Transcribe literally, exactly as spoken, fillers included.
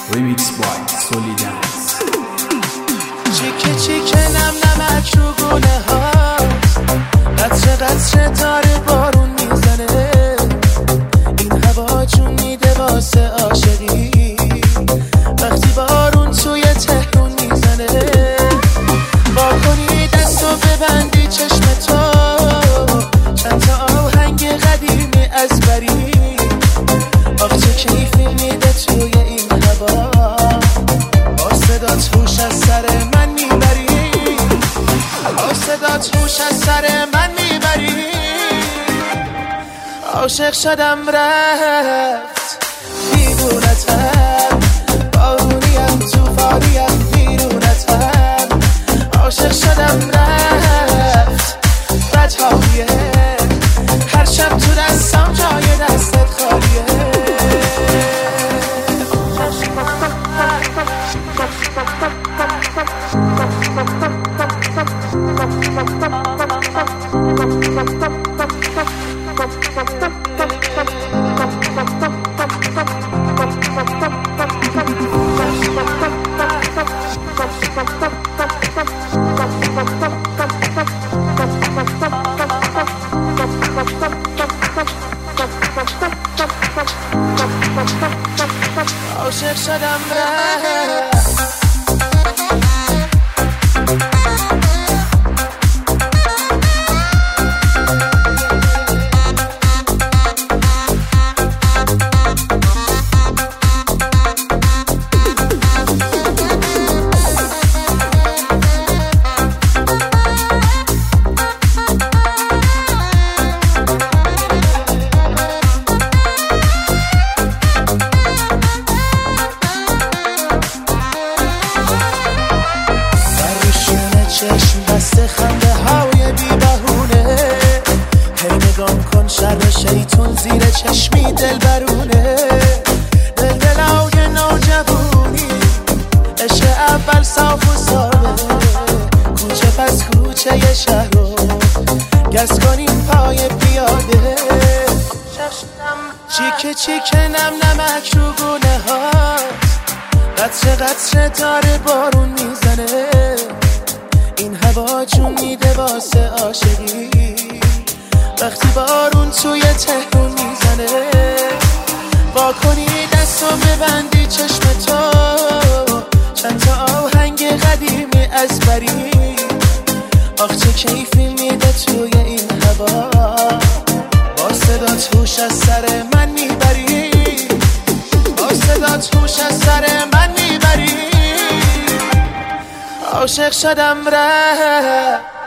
Remix by Solly Dance. چیکه چیکه نم نمک رو گونه ها، قطره قطره داره بارون میزنه. این هوا جون میده واسه عاشقی، وقتی بارون توی تهرون میزنه. با کنی دستو ببندی چشم تو، چند تا آهنگ قدیمی از بری. آخ چه کیفی میده توی این هوا، با صدات هوش از سر من میبری، با صدات هوش از سر من میبری. عاشق شدم رفت دیوونتم، بارونیم توفانیم بیرونتم. عاشق شدم رفت بدهاییه، هر شب تو دستم جای دستت خالیه. عاشق شدم رفت چشم بسته خنده های بی بهونه. هی نگام کن شر شیطون زیر چشمی دل برونه. دل دلای نوجوونی عشق اول صاف و ساده، کوچه پس کوچه ی شهر رو گز کنیم پای پیاده. چیکه چیکه نم نمک رو گونه هاست، قطره قطره داره بارون میزنه. این هوا جون میده واسه عاشقی، وقتی بارون توی تهرون میزنه. با کنی دستو ببندی چشم تو، چند تا آهنگ قدیمی از بری. آخ چه کیفی میده توی این هوا، با صدات هوش از سر من میبری، با صدات هوش از سر من میبری. عاشق شدم رفت